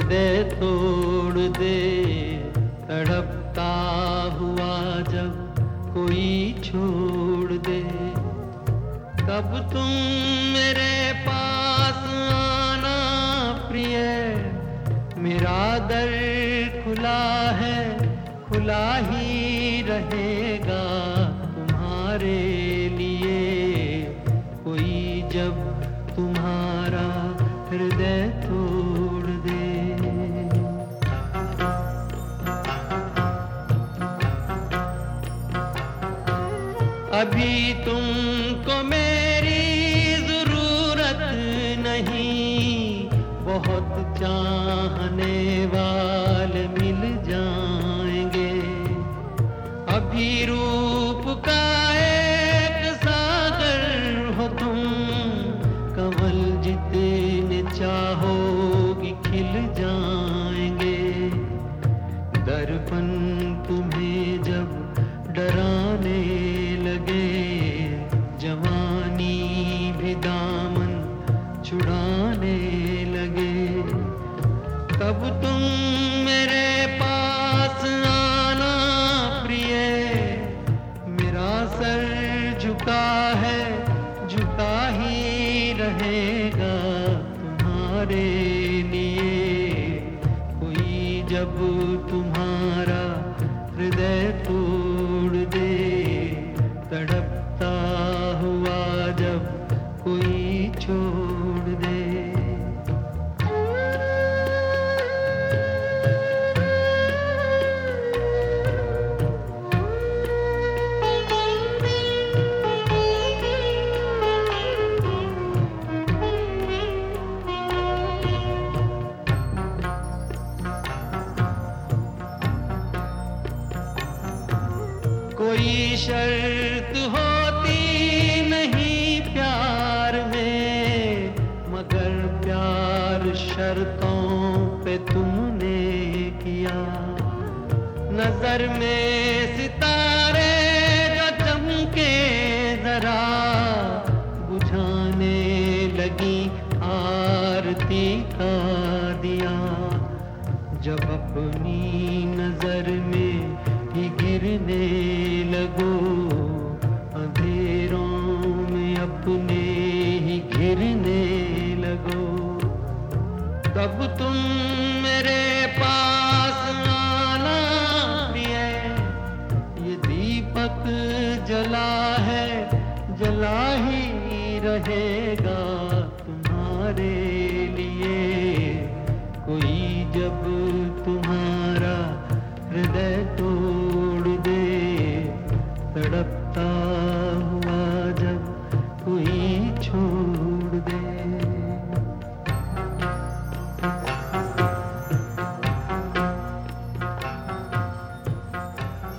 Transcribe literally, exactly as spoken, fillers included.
हृदय तोड़ दे, तड़पता हुआ जब कोई छोड़ दे। कब तुम मेरे पास आना प्रिय, मेरा दर खुला है, खुला ही रहेगा तुम्हारे लिए। कोई जब तुम्हारा हृदय तोड़ दे। अभी तुमको मेरी जरूरत नहीं, बहुत चाहने वाले मिल जाएंगे। अभी रूप का एक सागर हो तुम, कमल जितने चाहोगी खिल जाएंगे। दर्पण तुम्हें जब डराने लगे, जवानी भी दामन छुड़ाने लगे। तब तुम मेरे पास आना प्रिय, मेरा सर झुका है, झुका ही रहेगा तुम्हारे लिए। कोई जब तुम्हारा हृदय तोड़ दे, तड़पता हुआ जब कोई छोड़ दे। कोई शर्त होती नहीं प्यार में, मगर प्यार शर्तों पे तुमने किया। नजर में सितारे जो चमके जरा, बुझाने लगी आरती का दिया। जब अपनी नजर में ही गिरने लगो, अंधेरों में अपने ही घिरने लगो। तब तुम मेरे पास आना प्रिय, ये दीपक जला है, जला ही रहेगा तुम्हारे लिए। कोई जब तुम्हारा हृदय तोड़ दे, तड़प